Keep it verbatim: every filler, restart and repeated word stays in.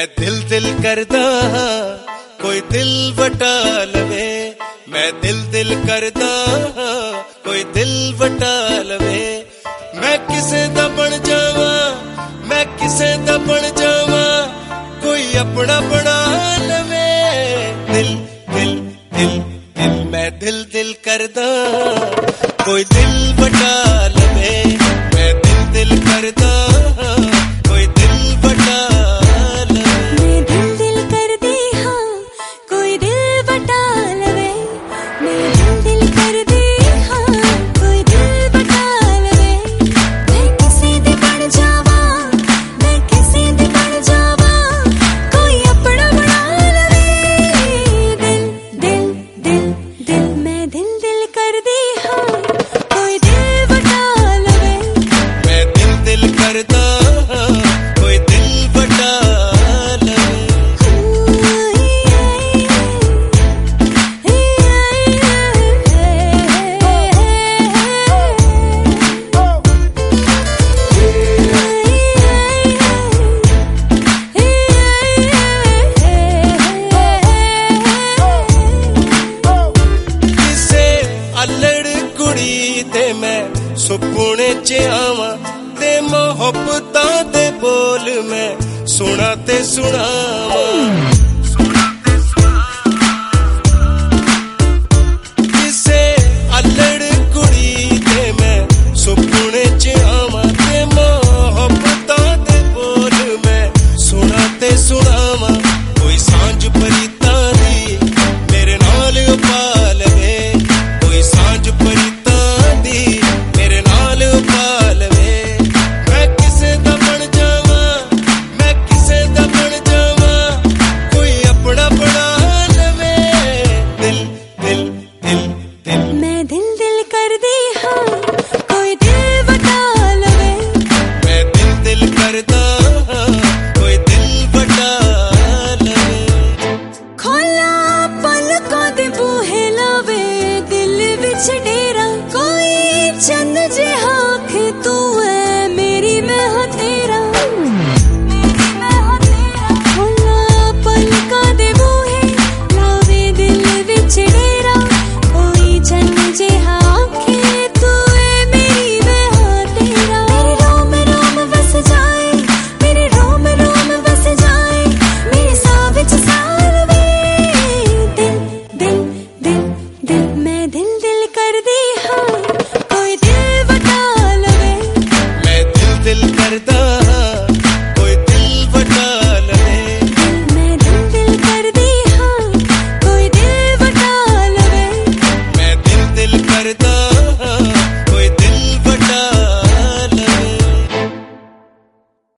दिल दिल करदा कोई दिल वटा लवे, मैं दिल दिल करदा कोई दिल वटा लवे। मैं किसे दा बन जावा, मैं किसे दा बन जावा, कोई अपना बना लवे। दिल दिल दिल दिल मैं दिल दिल करदा कोई दिल वटा लवे, मैं दिल दिल करदा कोई दिल वटा लवे। मैं दिल दिल कर दी हाँ कोई दिल वटा लवे, मैं दिल दिल कर दी हाँ कोई दिल वटा लवे। मैं किसी दे बन जावा, मैं किसी दे बन जावा, कोई अपना बना लवे। दिल दिल दिल दिल मैं दिल दिल कर दी हाँ कोई दिल वटा लवे, मैं दिल दिल करदा कोई दिल वटा लवे। किसे अल्लड़ कुड़ी ते मैं सुपने च आवां, ते मोहब्बतां दे बोल मैं सुना ते सुनावां।